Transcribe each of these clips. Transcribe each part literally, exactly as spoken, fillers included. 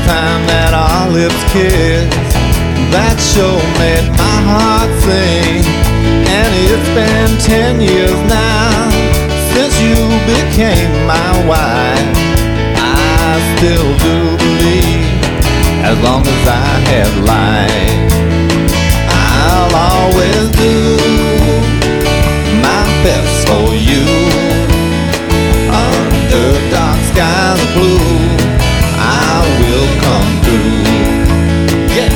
time that our lips kissed, that sure made my heart sing. And it's been ten years now since you became my wife. I still do believe, as long as I have life, I'll always do my best for you. Under dark skies of blue, I will come through. Yeah.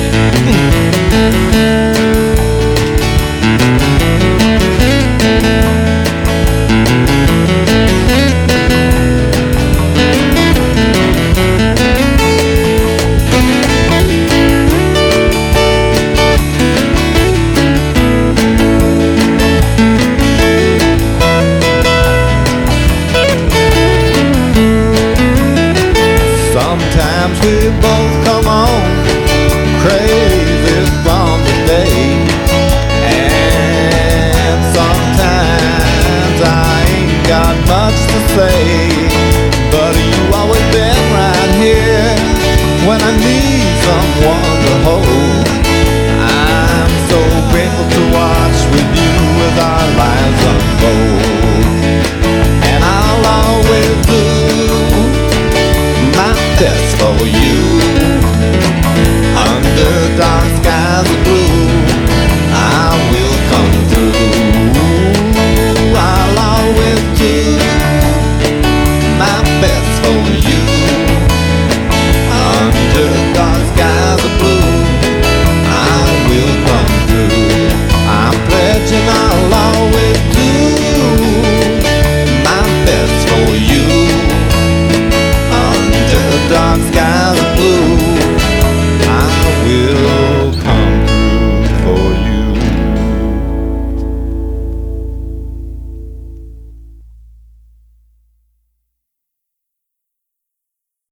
Sometimes we both come on crazy from the day, and sometimes I ain't got much to say, but you always been right here when I need someone